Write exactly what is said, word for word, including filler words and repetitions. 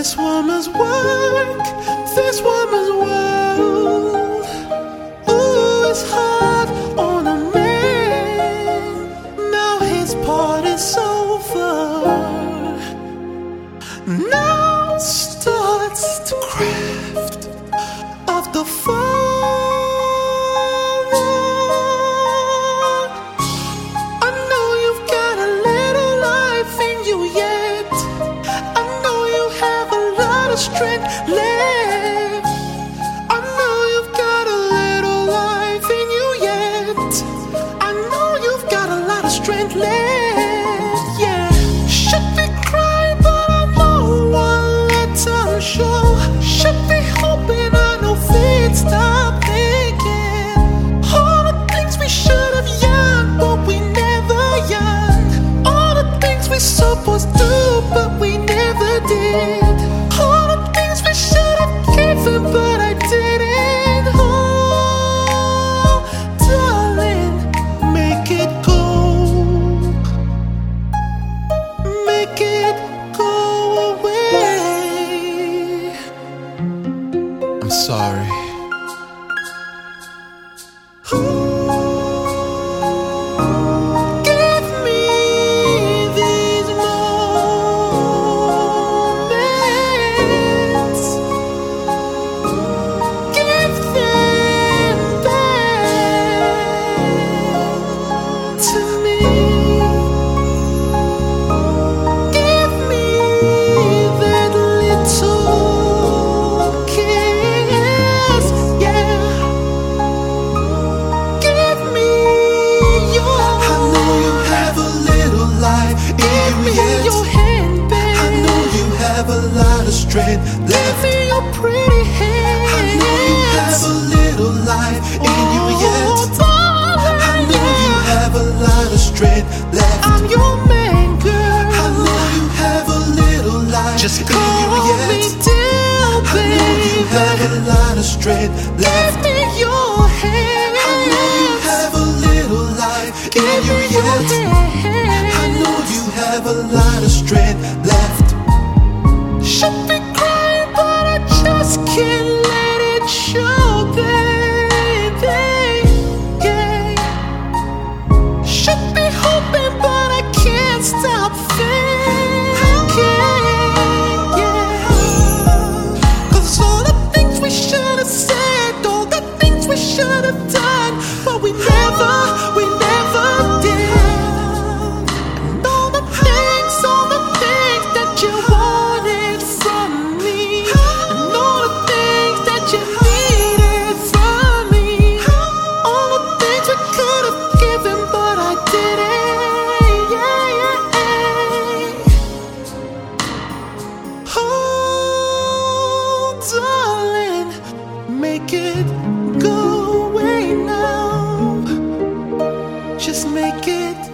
This woman's work, this woman's world. Ooh, it's hard on a man. Now his part is over. Now starts the craft of the fall. Strength left. I know you've got a little life in you yet. I know you've got a lot of strength left. Yeah, should be crying, but I know one let time show. Should be hoping I know feet stop thinking all the things we should have yearned, but we never yearned. All the things we supposed to, but we never did. But I didn't. Oh, darling, make it go. Make it go away. I'm sorry. Ooh. A lot of strength left. Give me your pretty hands. I know you have a little life in you yet. Darling, I know you have a lot of strength left. I'm your man, girl. I know you have a little life just in you yet. Me down, baby. I know you have a lot of strength left. Give me your hands. I know you have a little life in you yet. I know you have a lot of strength left. Should be crying, but I just can't let it show, baby. Yeah. Should be hoping, but I can't stop thinking. Yeah. 'Cause all the things we should have said, all the things we should have done, but we never, we never did. And all the things, all the things that you wanted from me, and all the things that you needed from me, all the things we could have given, but I didn't. Yeah, yeah. Oh, darling, make it go away now. Just make it